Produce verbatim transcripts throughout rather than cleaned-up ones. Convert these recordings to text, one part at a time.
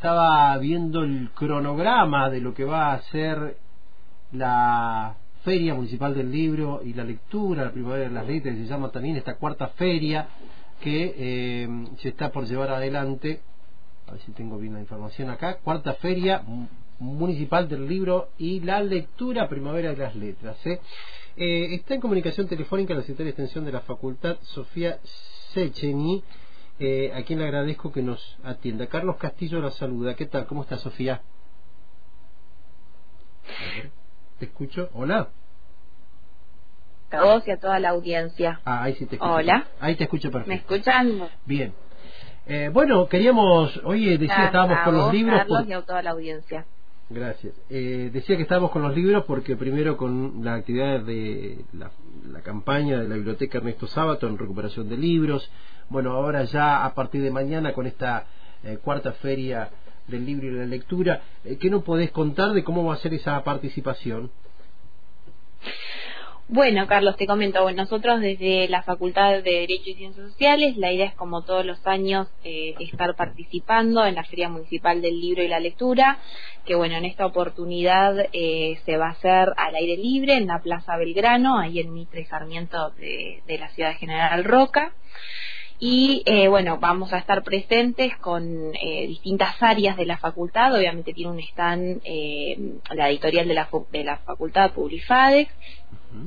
estaba viendo el cronograma de lo que va a ser la Feria Municipal del Libro y la Lectura, la Primavera de las Letras, se llama también esta cuarta feria que eh, se está por llevar adelante. A ver si tengo bien la información acá. Cuarta feria municipal del libro y la lectura, Primavera de las Letras. ¿eh? Eh, está en comunicación telefónica la secretaria de Extensión de la Facultad, Sofía Secheni, eh, a quien le agradezco que nos atienda. Carlos Castillo la saluda. ¿Qué tal? ¿Cómo está, Sofía? ¿Te escucho? Hola. A vos y a toda la audiencia. Ah, ahí sí te escucho. Hola. Ahí te escucho perfecto. ¿Me escuchan? Bien. Eh, bueno, queríamos, oye, decía, estábamos con los libros. Carlos por... y a toda la audiencia. Gracias. Eh, decía que estábamos con los libros porque primero con la actividad de la, la campaña de la Biblioteca Ernesto Sábato en recuperación de libros. Bueno, ahora ya a partir de mañana con esta eh, cuarta feria del libro y la lectura. Eh, ¿Qué nos podés contar de cómo va a ser esa participación? Bueno, Carlos, te comento, bueno, nosotros desde la Facultad de Derecho y Ciencias Sociales, la idea es como todos los años eh, estar participando en la Feria Municipal del Libro y la Lectura, que bueno, en esta oportunidad eh, se va a hacer al aire libre en la Plaza Belgrano, ahí en Mitre y Sarmiento de, de la ciudad de General Roca. Y eh, bueno, vamos a estar presentes con eh, distintas áreas de la facultad. Obviamente tiene un stand eh, la editorial de la, de la facultad, Publifadex, uh-huh.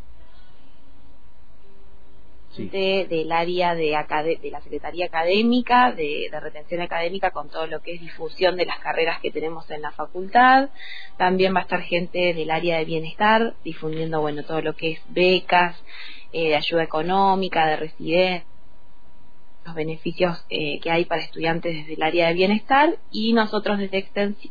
Sí. De, del área de, acad- de la Secretaría Académica, de, de Retención Académica, con todo lo que es difusión de las carreras que tenemos en la facultad. También va a estar gente del área de bienestar, difundiendo bueno todo lo que es becas, eh, de ayuda económica, de residencia, los beneficios eh, que hay para estudiantes desde el área de bienestar, y nosotros desde Extensión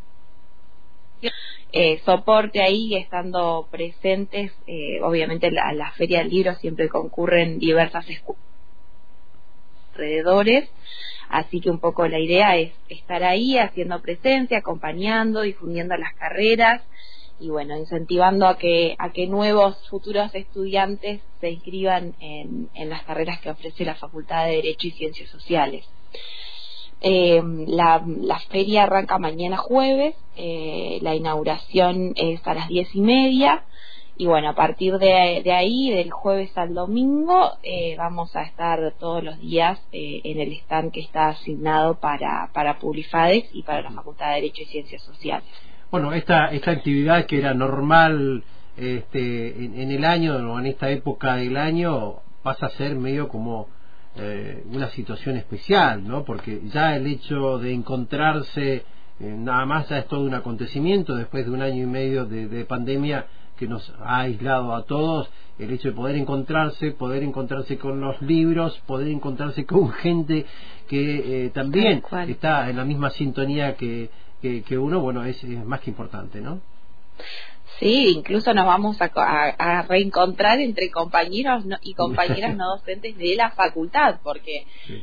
eh, soporte ahí, estando presentes. Eh, obviamente la, la Feria del Libro siempre concurren diversas escuelas alrededores, así que un poco la idea es estar ahí haciendo presencia, acompañando, difundiendo las carreras y bueno, incentivando a que a que nuevos futuros estudiantes se inscriban en, en las carreras que ofrece la Facultad de Derecho y Ciencias Sociales. Eh, la, la feria arranca mañana jueves, eh, la inauguración es a las diez y media y bueno, a partir de, de ahí, del jueves al domingo, eh, vamos a estar todos los días eh, en el stand que está asignado para, para Publifadex y para la Facultad de Derecho y Ciencias Sociales. Bueno, esta esta actividad que era normal este, en, en el año o en esta época del año pasa a ser medio como eh, una situación especial, ¿no? Porque ya el hecho de encontrarse, eh, nada más ya es todo un acontecimiento después de un año y medio de, de pandemia que nos ha aislado a todos. El hecho de poder encontrarse, poder encontrarse con los libros, poder encontrarse con gente que eh, también está en la misma sintonía que Que, que uno, bueno, es, es más que importante, ¿no? Sí, incluso nos vamos a, a, a reencontrar entre compañeros no, y compañeras no docentes de la facultad, porque sí.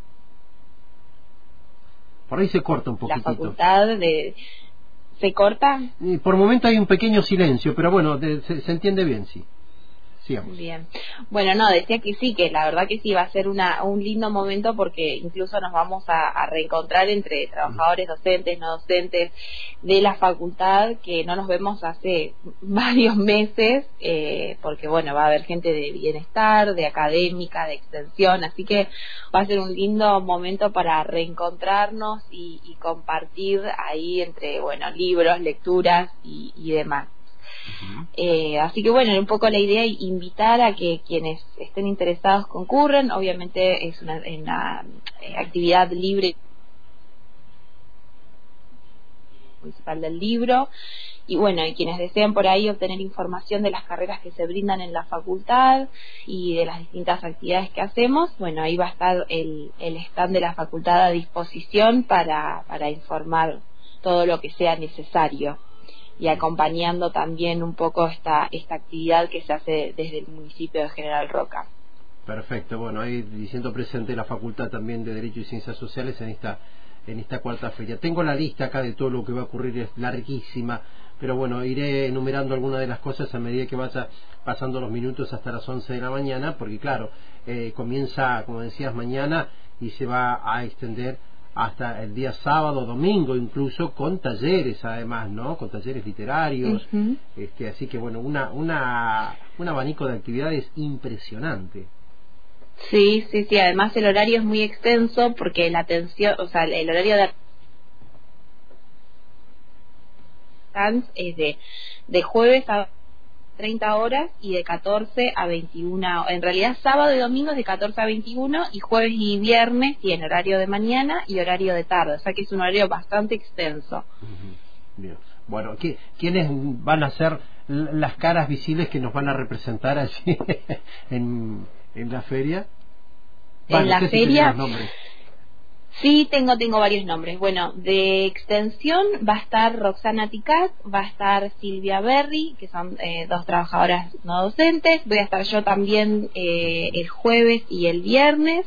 Por ahí se corta un poquitito. La facultad de... ¿Se corta? Y por momento hay un pequeño silencio, pero bueno, de, se, se entiende bien, sí. Sigamos. Bien. Bueno, no, decía que sí, que la verdad que sí va a ser una un lindo momento porque incluso nos vamos a, a reencontrar entre trabajadores docentes, no docentes de la facultad, que no nos vemos hace varios meses, eh, porque bueno, va a haber gente de bienestar, de académica, de extensión, así que va a ser un lindo momento para reencontrarnos y, y compartir ahí entre, bueno, libros, lecturas y, y demás. Uh-huh. Eh, así que bueno, un poco la idea es invitar a que quienes estén interesados concurran. Obviamente es una, una eh, actividad libre municipal del libro, y bueno, y quienes deseen por ahí obtener información de las carreras que se brindan en la facultad y de las distintas actividades que hacemos, bueno, ahí va a estar el, el stand de la facultad a disposición para, para informar todo lo que sea necesario, y acompañando también un poco esta esta actividad que se hace desde el municipio de General Roca. Perfecto, bueno, ahí diciendo presente la Facultad también de Derecho y Ciencias Sociales en esta en esta cuarta feria. Tengo la lista acá de todo lo que va a ocurrir, es larguísima, pero bueno, iré enumerando algunas de las cosas a medida que vaya pasando los minutos hasta las once de la mañana, porque claro, eh, comienza, como decías, mañana y se va a extender hasta el día sábado, domingo, incluso con talleres, además, ¿no? Con talleres literarios. Uh-huh. este, así que, bueno, una, una, un abanico de actividades impresionante. Sí, sí, sí. Además, el horario es muy extenso porque la atención, o sea, el horario de es de, de jueves a treinta horas y de catorce a veintiuna. En realidad, sábado y domingo es de catorce a veintiuno y jueves y viernes tiene horario de mañana y horario de tarde. O sea que es un horario bastante extenso. Uh-huh. Bien. Bueno, ¿qué, ¿quiénes van a ser las caras visibles que nos van a representar allí en, en la feria? Bueno, en la feria... Sí, tengo tengo varios nombres. Bueno, de extensión va a estar Roxana Ticat, va a estar Silvia Berry, que son eh, dos trabajadoras no docentes. Voy a estar yo también eh, el jueves y el viernes.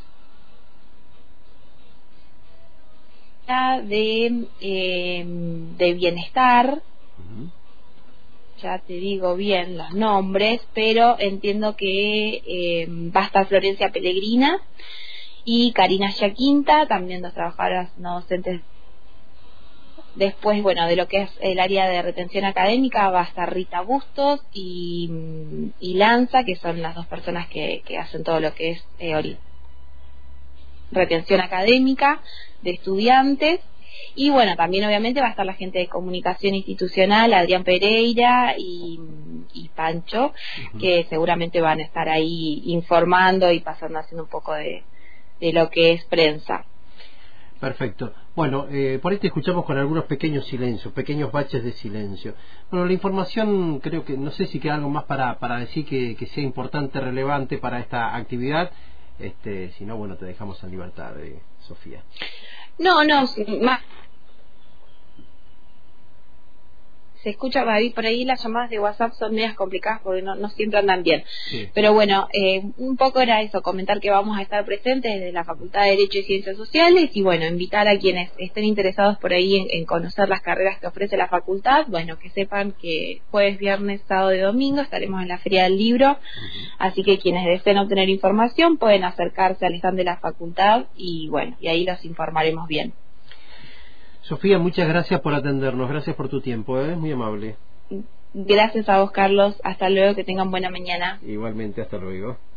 De, eh, de bienestar. Uh-huh. Ya te digo bien los nombres, pero entiendo que eh, va a estar Florencia Pellegrina y Karina Yaquinta, también dos trabajadoras no docentes. Después, bueno, de lo que es el área de retención académica va a estar Rita Bustos y, y Lanza, que son las dos personas que, que hacen todo lo que es eh, retención académica de estudiantes. Y bueno, también obviamente va a estar la gente de comunicación institucional, Adrián Pereira y, y Pancho, uh-huh. que seguramente van a estar ahí informando y pasando, haciendo un poco de de lo que es prensa. Perfecto. Bueno, eh, por ahí te escuchamos con algunos pequeños silencios, pequeños baches de silencio. Bueno, la información, creo que, no sé si queda algo más para, para decir que, que sea importante, relevante para esta actividad. Este, si no, bueno, te dejamos en libertad, eh, Sofía. No, no, más... Se escucha, David, por ahí las llamadas de WhatsApp son medias complicadas porque no, no siempre andan bien. Sí. Pero bueno, eh, un poco era eso, comentar que vamos a estar presentes desde la Facultad de Derecho y Ciencias Sociales y bueno, invitar a quienes estén interesados por ahí en, en conocer las carreras que ofrece la facultad, bueno, que sepan que jueves, viernes, sábado y domingo estaremos en la Feria del Libro, uh-huh. así que quienes deseen obtener información pueden acercarse al stand de la facultad y bueno, y ahí los informaremos bien. Sofía, muchas gracias por atendernos, gracias por tu tiempo, ¿eh? Muy amable. Gracias a vos, Carlos, hasta luego, que tengan buena mañana. Igualmente, hasta luego.